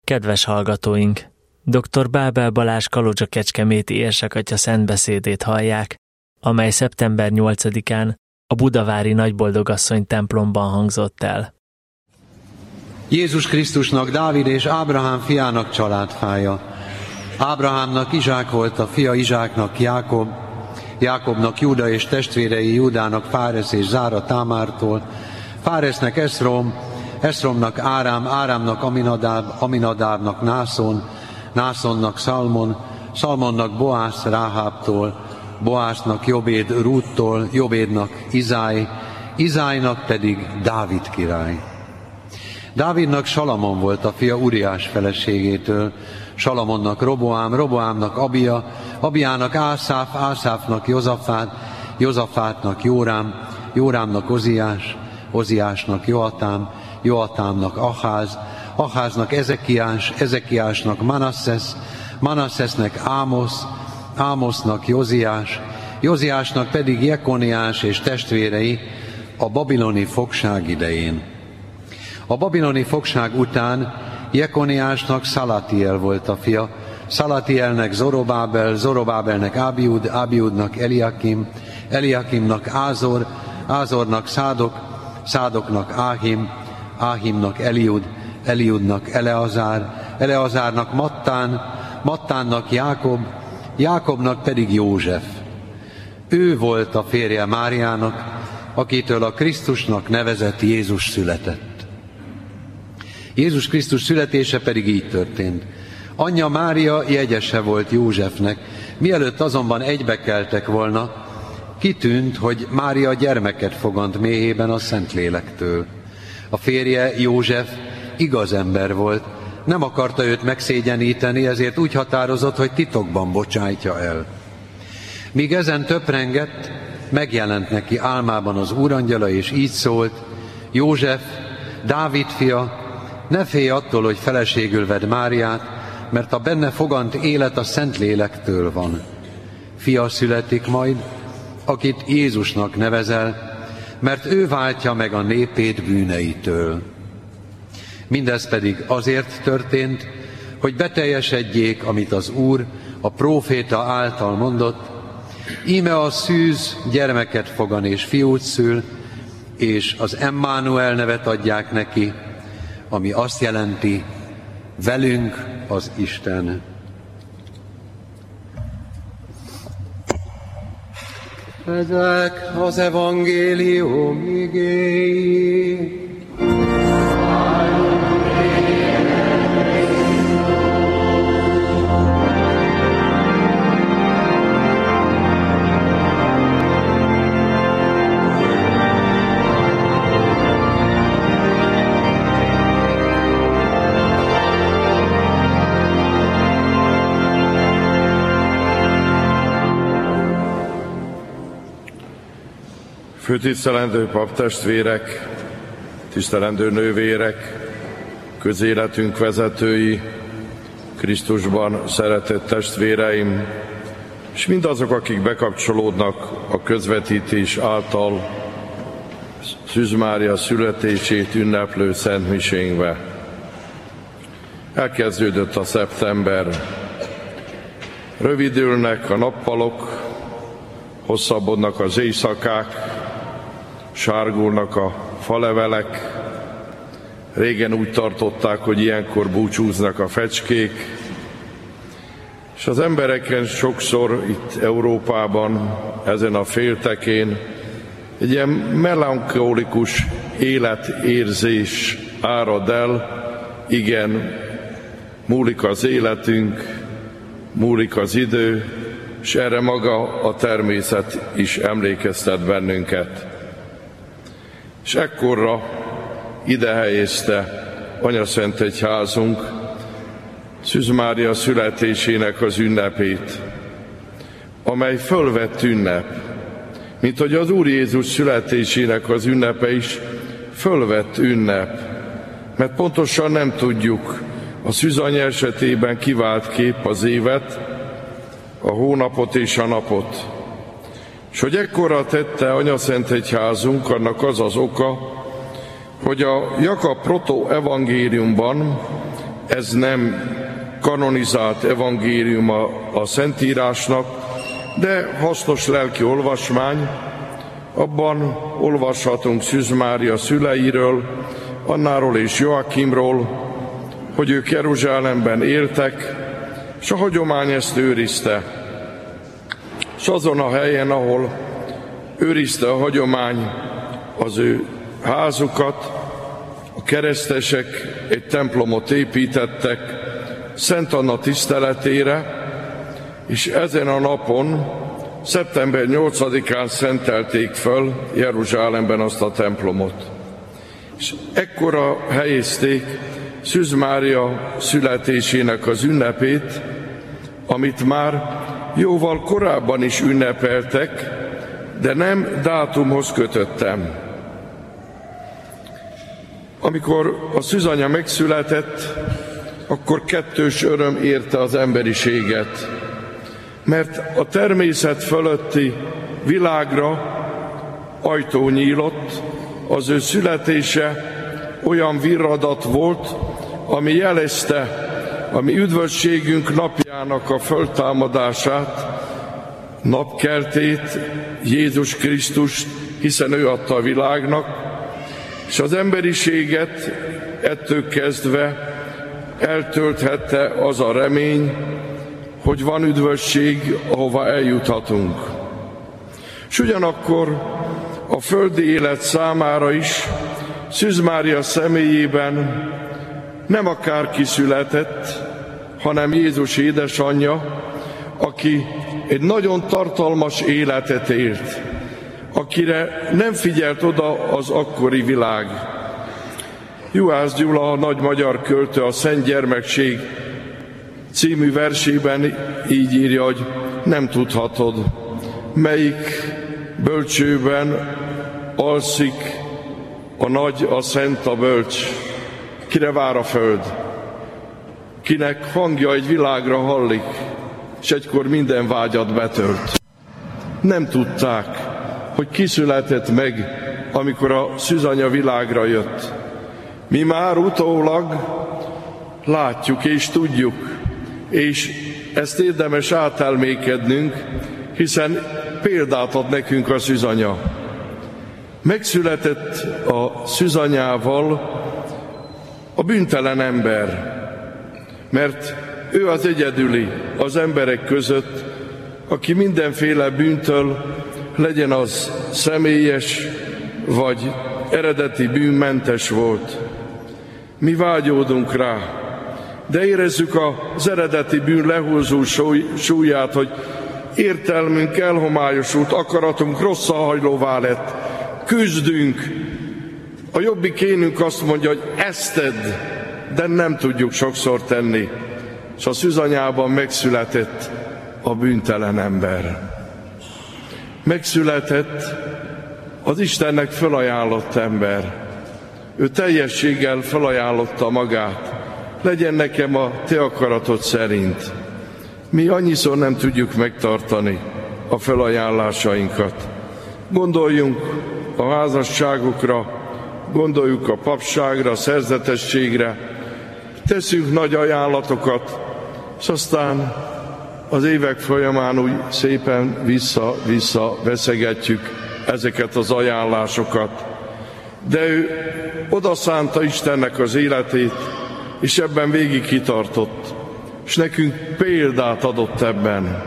Kedves hallgatóink! Dr. Bábel Balázs Kalozsa-Kecskeméti érsakatya szentbeszédét hallják, amely szeptember 8-án a budavári Nagyboldogasszony templomban hangzott el. Jézus Krisztusnak Dávid és Ábrahám fiának családfája. Ábrahámnak Izsák volt a fia, Izsáknak Jákob, Jákobnak Júda és testvérei, Júdának Fáresz és Zára Támártól, Fáresznek Eszrom, Eszromnak Árám, Árámnak Aminadáb, Aminadábnak Nászon, Nászonnak Szalmon, Szalmonnak Boász Ráhábtól, Boásznak Jobéd Rúttól, Jobédnak Izáj, Izájnak pedig Dávid király. Dávidnak Salamon volt a fia Uriás feleségétől, Salamonnak Roboám, Roboámnak Abia, Abiának Ászáf, Ászáfnak Jozafát, Jozafátnak Jórám, Jórámnak Oziás, Oziásnak Joatám, Joatámnak Aház, Aháznak Ezekiás, Ezekiásnak Manasszesz, Manasszesznek Ámosz, Ámosznak Joziás, Joziásnak pedig Jekoniás és testvérei a babiloni fogság idején. A babiloni fogság után Jekoniásnak Szalatiel volt a fia, Szalatielnek Zorobábel, Zorobábelnek Ábiud, Ábiudnak Eliakim, Eliakimnak Ázor, Ázornak Szádok, Szádoknak Áhim, Áhimnak Eliud, Eliudnak Eleazár, Eleazárnak Mattán, Mattánnak Jákob, Jákobnak pedig József. Ő volt a férje Máriának, akitől a Krisztusnak nevezett Jézus született. Jézus Krisztus születése pedig így történt. Anyja Mária jegyese volt Józsefnek, mielőtt azonban egybekeltek volna, kitűnt, hogy Mária gyermeket fogant méhében a Szentlélektől. A férje József igaz ember volt, nem akarta őt megszégyeníteni, ezért úgy határozott, hogy titokban bocsájtja el. Míg ezen töprengett, megjelent neki álmában az úrangyala, és így szólt: József, Dávid fia, ne félj attól, hogy feleségül vedd Máriát, mert a benne fogant élet a Szentlélektől van. Fia születik majd, akit Jézusnak nevezel, mert ő váltja meg a népét bűneitől. Mindez pedig azért történt, hogy beteljesedjék, amit az Úr a próféta által mondott: íme a szűz gyermeket fogan és fiút szül, és az Emmanuel nevet adják neki, ami azt jelenti, velünk az Isten. Ezek az evangélium igéi. Főtisztelendő paptestvérek, tisztelendő nővérek, közéletünk vezetői, Krisztusban szeretett testvéreim, és mindazok, akik bekapcsolódnak a közvetítés által Szűz Mária születését ünneplő szentmisénkbe. Elkezdődött a szeptember. Rövidülnek a nappalok, hosszabbodnak az éjszakák, sárgulnak a falevelek. Régen úgy tartották, hogy ilyenkor búcsúznak a fecskék, és az embereken sokszor itt Európában, ezen a féltekén egy ilyen melankolikus életérzés árad el. Igen, múlik az életünk, múlik az idő, és erre maga a természet is emlékeztet bennünket. És ekkorra ide helyezte Anyaszentegyházunk Szűz Mária születésének az ünnepét, amely fölvett ünnep, mint hogy az Úr Jézus születésének az ünnepe is fölvett ünnep, mert pontosan nem tudjuk a szűzanya esetében kivált kép az évet, a hónapot és a napot. És hogy ekkora tette Anyaszentegyházunk, annak az az oka, hogy a Jakab proto-evangéliumban ez nem kanonizált evangéliuma a Szentírásnak, de hasznos lelki olvasmány. Abban olvashatunk Szűz Mária szüleiről, Annáról és Joakimról, hogy ők Jeruzsálemben éltek, és a hagyomány ezt őrizte. És azon a helyen, ahol őrizte a hagyomány az ő házukat, a keresztesek egy templomot építettek Szent Anna tiszteletére, és ezen a napon, szeptember 8-án szentelték föl Jeruzsálemben azt a templomot. És ekkora helyezték Szűz Mária születésének az ünnepét, amit már jóval korábban is ünnepeltek, de nem dátumhoz kötöttem. Amikor a szűzanya megszületett, akkor kettős öröm érte az emberiséget, mert a természet fölötti világra ajtó nyílott, az ő születése olyan virradat volt, ami jelezte a mi üdvösségünk napjának a föltámadását, napkeltét, Jézus Krisztust, hiszen ő adta a világnak, és az emberiséget ettől kezdve eltölthette az a remény, hogy van üdvösség, ahova eljuthatunk. És ugyanakkor a földi élet számára is Szűz Mária személyében nem akárki született, hanem Jézus édesanyja, aki egy nagyon tartalmas életet élt, akire nem figyelt oda az akkori világ. Juhász Gyula, a nagy magyar költő, a Szent Gyermekség című versében így írja, hogy nem tudhatod, melyik bölcsőben alszik a nagy, a szent, a bölcs, kire vár a föld, kinek hangja egy világra hallik, és egykor minden vágyat betölt. Nem tudták, hogy ki született meg, amikor a szűzanya világra jött. Mi már utólag látjuk és tudjuk, és ezt érdemes átelmékednünk, hiszen példát ad nekünk a szűzanya. Megszületett a szűzanyával a bűntelen ember, mert ő az egyedüli az emberek között, aki mindenféle bűntől, legyen az személyes vagy eredeti bűnmentes volt. Mi vágyódunk rá, de érezzük az eredeti bűn lehúzó súlyát, hogy értelmünk elhomályosult, akaratunk rosszalhajlóvá lett, küzdünk. A jobbik énünk azt mondja, hogy ezt tedd, de nem tudjuk sokszor tenni. És a szűzanyában megszületett a bűntelen ember. Megszületett az Istennek felajánlott ember. Ő teljességgel felajánlotta magát. Legyen nekem a te akaratod szerint. Mi annyiszor nem tudjuk megtartani a felajánlásainkat. Gondoljunk a házasságokra, gondoljuk a papságra, a szerzetességre, teszünk nagy ajánlatokat, és aztán az évek folyamán úgy szépen vissza veszegetjük ezeket az ajánlásokat. De ő odaszánta Istennek az életét, és ebben végig kitartott, és nekünk példát adott ebben.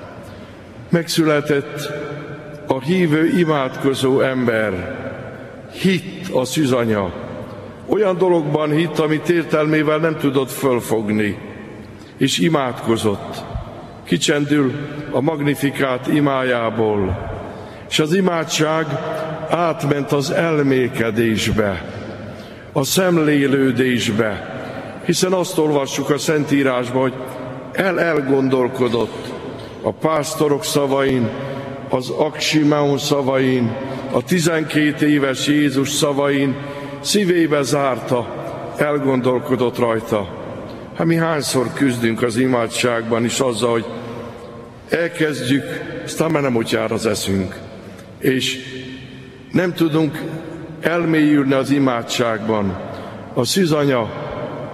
Megszületett a hívő, imádkozó ember, hitt a szűzanya. Olyan dologban hitt, amit értelmével nem tudott fölfogni, és imádkozott. Kicsendül a Magnifikát imájából, és az imádság átment az elmélkedésbe, a szemlélődésbe, hiszen azt olvassuk a Szentírásban, hogy elgondolkodott a pásztorok szavain, az Aksimeon szavain, a 12 éves Jézus szavain, szívébe zárta, elgondolkodott rajta. Hát mi hányszor küzdünk az imádságban is azzal, hogy elkezdjük, aztán már nem úgy jár az eszünk, és nem tudunk elmélyülni az imádságban. A szűzanya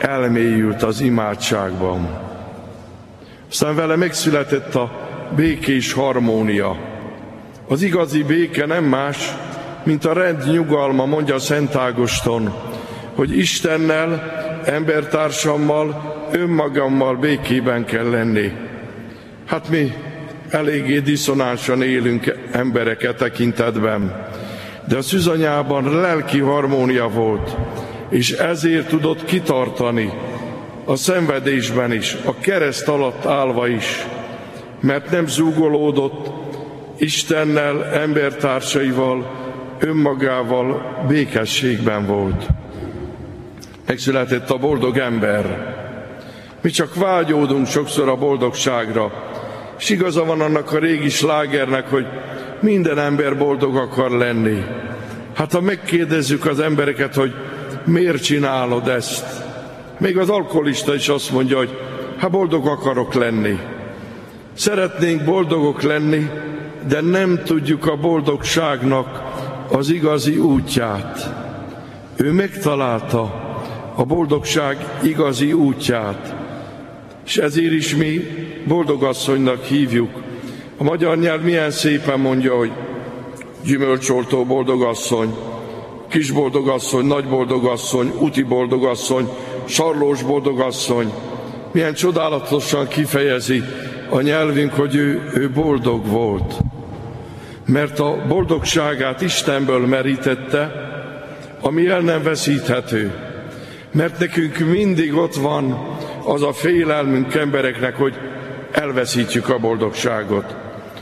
elmélyült az imádságban. Aztán vele megszületett a békés harmónia. Az igazi béke nem más, mint a rend nyugalma, mondja Szent Ágoston, hogy Istennel, embertársammal, önmagammal békében kell lenni. Hát mi eléggé diszonánsan élünk emberek tekintetben, de a szűzanyában lelki harmónia volt, és ezért tudott kitartani a szenvedésben is, a kereszt alatt állva is, mert nem zúgolódott, Istennel, embertársaival, önmagával békességben volt. Megszületett a boldog ember. Mi csak vágyódunk sokszor a boldogságra, és igaza van annak a régi slágernek, hogy minden ember boldog akar lenni. Hát ha megkérdezzük az embereket, hogy miért csinálod ezt, még az alkoholista is azt mondja, hogy hát boldog akarok lenni. Szeretnénk boldogok lenni, de nem tudjuk a boldogságnak az igazi útját. Ő megtalálta a boldogság igazi útját, és ezért is mi boldogasszonynak hívjuk. A magyar nyelv milyen szépen mondja, hogy gyümölcsoltó boldogasszony, kis boldogasszony, nagy boldogasszony, úti boldogasszony, sarlós boldogasszony. Milyen csodálatosan kifejezi a nyelvünk, hogy ő boldog volt. Mert a boldogságát Istenből merítette, ami el nem veszíthető. Mert nekünk mindig ott van az a félelmünk embereknek, hogy elveszítjük a boldogságot.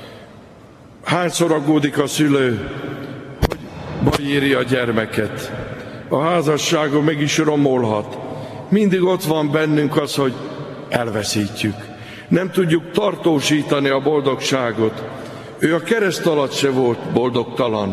Hányszor aggódik a szülő, hogy baj éri a gyermeket. A házasságon meg is romolhat. Mindig ott van bennünk az, hogy elveszítjük. Nem tudjuk tartósítani a boldogságot. Ő a kereszt alatt se volt boldogtalan.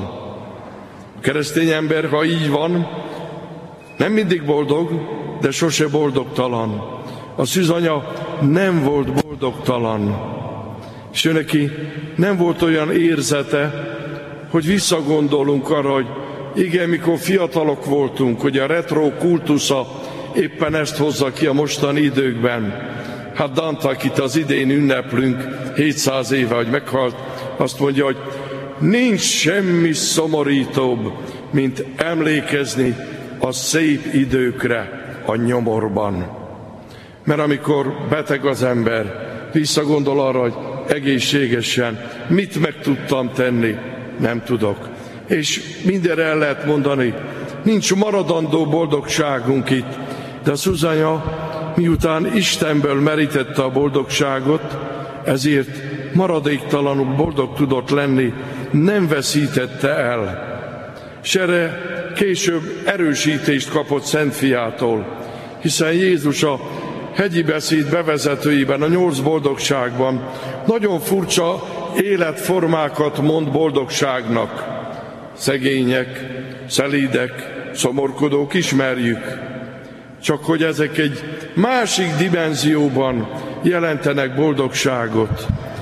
A keresztény ember, ha így van, nem mindig boldog, de sose boldogtalan. A szűzanya nem volt boldogtalan. És ő neki nem volt olyan érzete, hogy visszagondolunk arra, hogy igen, mikor fiatalok voltunk, hogy a retro kultusza éppen ezt hozza ki a mostani időkben. Hát Dante, akit az idén ünneplünk, 700 éve, hogy meghalt, azt mondja, hogy nincs semmi szomorítóbb, mint emlékezni a szép időkre a nyomorban. Mert amikor beteg az ember, visszagondol arra, hogy egészségesen mit meg tudtam tenni, nem tudok. És mindenre el lehet mondani, nincs maradandó boldogságunk itt, de a szűzanya miután Istenből merítette a boldogságot, ezért maradéktalanul boldog tudott lenni, nem veszítette el. És erre később erősítést kapott Szent Fiától, hiszen Jézus a hegyi beszéd bevezetőiben, a 8 boldogságban nagyon furcsa életformákat mond boldogságnak. Szegények, szelídek, szomorkodók, ismerjük. Csak hogy ezek egy másik dimenzióban jelentenek boldogságot.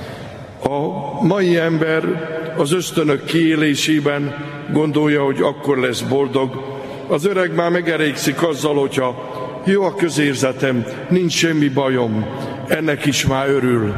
A mai ember az ösztönök kiélésében gondolja, hogy akkor lesz boldog. Az öreg már megelégszik azzal, hogyha jó a közérzetem, nincs semmi bajom, ennek is már örül.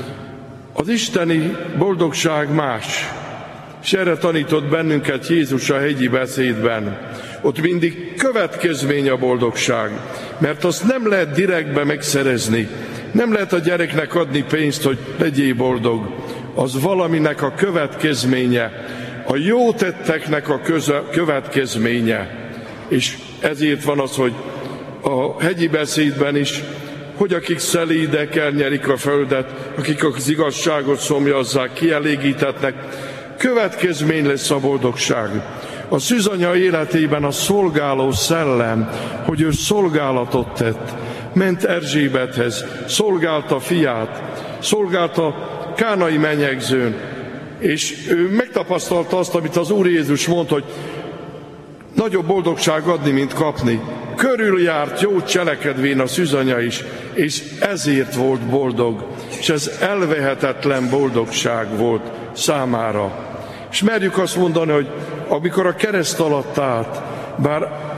Az isteni boldogság más, és erre tanított bennünket Jézus a hegyi beszédben. Ott mindig következmény a boldogság, mert azt nem lehet direktbe megszerezni. Nem lehet a gyereknek adni pénzt, hogy legyél boldog. Az valaminek a következménye, a jó tetteknek a következménye. És ezért van az, hogy a hegyi beszédben is, hogy akik szelídek elnyerik a földet, akik az igazságot szomjazzák, kielégítetnek, következmény lesz a boldogság. A szűzanya életében a szolgáló szellem, hogy ő szolgálatot tett, ment Erzsébethez, szolgálta fiát, szolgálta kánai menyegzőn, és ő megtapasztalta azt, amit az Úr Jézus mondta, hogy nagyobb boldogság adni, mint kapni. Körüljárt jót cselekedvén a szűzanya is, és ezért volt boldog, és ez elvehetetlen boldogság volt számára. És merjük azt mondani, hogy amikor a kereszt alatt állt, bár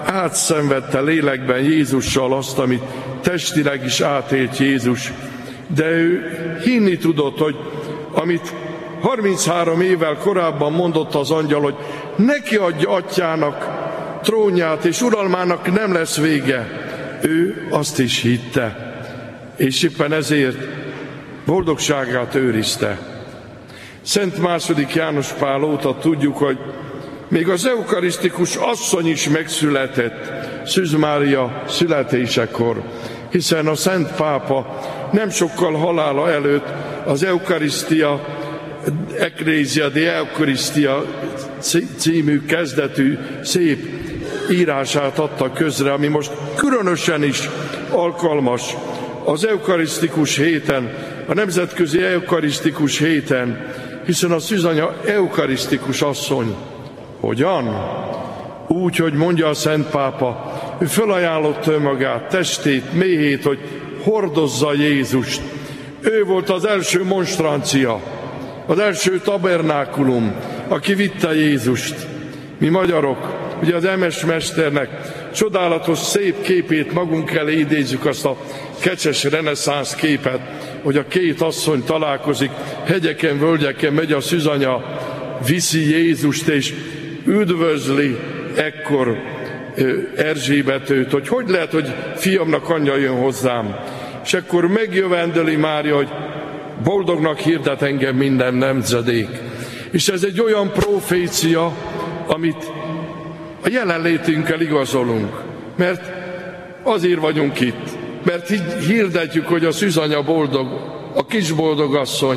átszenvedte lélekben Jézussal azt, amit testileg is átélt Jézus, de ő hinni tudott, hogy amit 33 évvel korábban mondott az angyal, hogy neki adja atyának trónját, és uralmának nem lesz vége. Ő azt is hitte, és éppen ezért boldogságát őrizte. Szent II. János Pál óta tudjuk, hogy még az eukarisztikus asszony is megszületett Szűz Mária születésekor, hiszen a Szent Pápa nem sokkal halála előtt az Eukarisztia, Ecclesia de Eucharistia című kezdetű szép írását adta közre, ami most különösen is alkalmas az eukarisztikus héten, a nemzetközi eukarisztikus héten, hiszen a szűzanya eukarisztikus asszony. Hogyan? Úgy, hogy mondja a Szent Pápa, ő felajánlotta önmagát, testét, méhét, hogy hordozza Jézust. Ő volt az első monstrancia, az első tabernákulum, aki vitte Jézust. Mi magyarok, ugye az Emes mesternek csodálatos szép képét magunk elé idézzük, azt a kecses reneszánsz képet, hogy a két asszony találkozik, hegyeken, völgyeken megy a szűzanya, viszi Jézust, és üdvözli ekkor Erzsébet őt, hogy lehet, hogy fiamnak anyja jön hozzám. És akkor megjövendöli Mária, hogy boldognak hirdet engem minden nemzedék. És ez egy olyan profécia, amit a jelenlétünkkel igazolunk, mert azért vagyunk itt, mert hirdetjük, hogy a szűzanya boldog, a kis boldogasszony,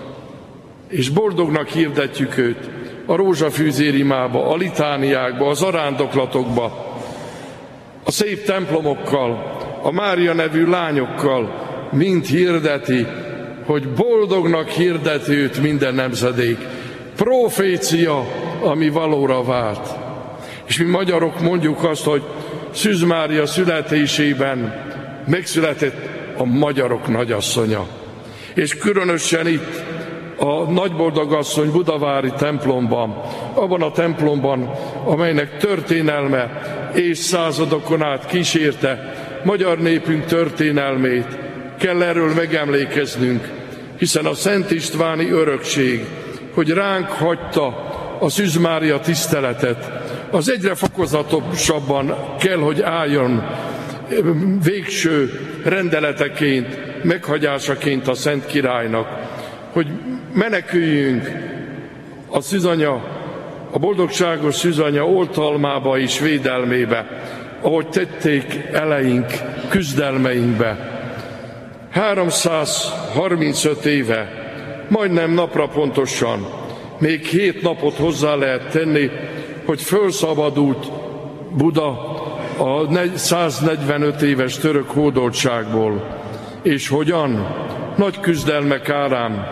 és boldognak hirdetjük őt a rózsafűzérimába, a litániákba, az arándoklatokba, a szép templomokkal, a Mária nevű lányokkal mind hirdeti, hogy boldognak hirdet őt minden nemzedék. Profécia, ami valóra vált. És mi magyarok mondjuk azt, hogy Szűz Mária születésében megszületett a magyarok nagyasszonya. És különösen itt a nagyboldogasszony budavári templomban, abban a templomban, amelynek történelme évszázadokon át kísérte magyar népünk történelmét, kell erről megemlékeznünk, hiszen a Szent Istváni örökség, hogy ránk hagyta a Szűz Mária tiszteletet, az egyre fokozatosabban kell, hogy álljon végső rendeleteként, meghagyásaként a Szent Királynak, hogy meneküljünk a szűzanya, a boldogságos szűzanya oltalmába és védelmébe, ahogy tették eleink küzdelmeinkbe. 335 éve, majdnem napra pontosan, még 7 napot hozzá lehet tenni, hogy fölszabadult Buda a 145 éves török hódoltságból. És hogyan? Nagy küzdelmek árán.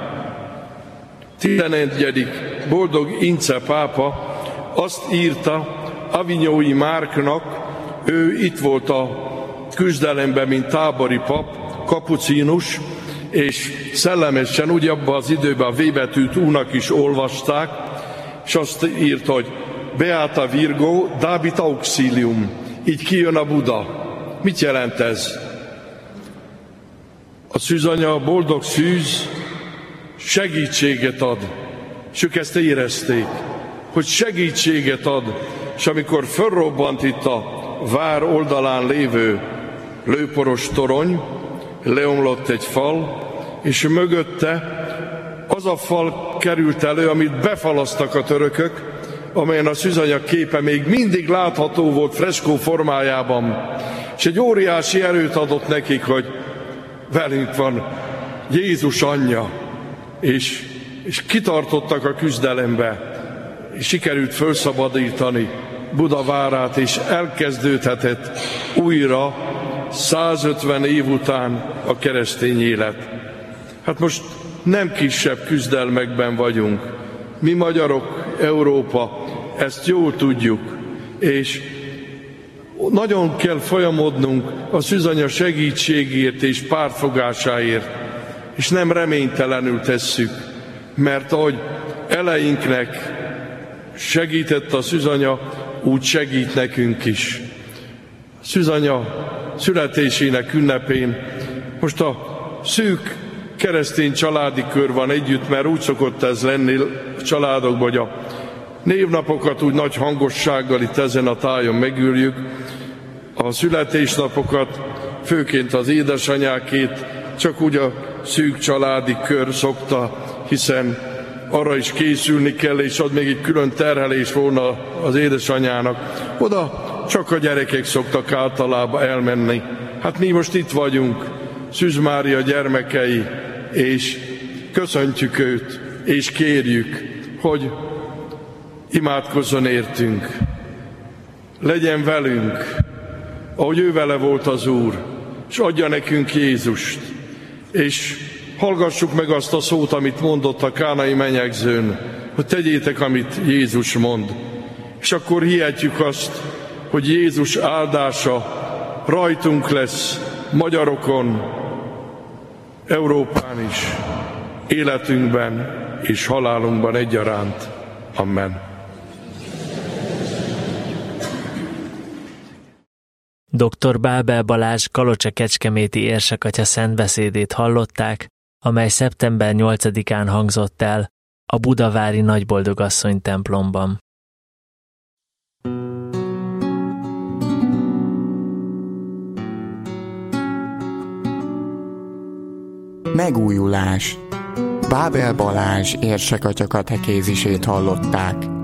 11. boldog Ince pápa azt írta Avignói Márknak, ő itt volt a küzdelemben, mint tábori pap, kapucinus, és szellemesen úgy abban az időben a V betűt U-nak is olvasták, és azt írta, hogy Beata Virgo Dabit Auxilium, így kijön a Buda. Mit jelent ez? A szűzanya, a boldog szűz segítséget ad, és ők ezt érezték, hogy segítséget ad, és amikor fölrobbant itt a vár oldalán lévő lőporos torony, leomlott egy fal, és mögötte az a fal került elő, amit befalasztak a törökök, amelyen a szűzanya képe még mindig látható volt freskó formájában, és egy óriási erőt adott nekik, hogy velünk van Jézus anyja, és kitartottak a küzdelembe, és sikerült felszabadítani Buda várát, és elkezdődhetett újra 150 év után a keresztény élet. Hát most nem kisebb küzdelmekben vagyunk. Mi magyarok, Európa, ezt jól tudjuk, és nagyon kell folyamodnunk a szűzanya segítségért és pártfogásáért, és nem reménytelenül tesszük, mert ahogy eleinknek segített a szűzanya, úgy segít nekünk is. Szűzanya születésének ünnepén most a szűk keresztény családi kör van együtt, mert úgy szokott ez lenni a családokban, hogy a névnapokat úgy nagy hangossággal itt ezen a tájon megüljük, a születésnapokat, főként az édesanyákét csak úgy a szűk családi kör szokta, hiszen arra is készülni kell, és az még egy külön terhelés volna az édesanyának. Oda csak a gyerekek szoktak általában elmenni. Hát mi most itt vagyunk, Szűz Mária gyermekei, és köszöntjük őt, és kérjük, hogy imádkozzon értünk, legyen velünk, ahogy ő vele volt az Úr, és adja nekünk Jézust, és hallgassuk meg azt a szót, amit mondott a kánai menyegzőn, hogy tegyétek, amit Jézus mond. És akkor hihetjük azt, hogy Jézus áldása rajtunk lesz, magyarokon, Európán is, életünkben és halálunkban egyaránt. Amen. Dr. Bábel Balázs kalocsa-kecskeméti érsakatya szentbeszédét hallották, amely szeptember 8-án hangzott el a budavári Nagyboldogasszony templomban. Megújulás. Bábel Balázs érsakatya katekézisét hallották.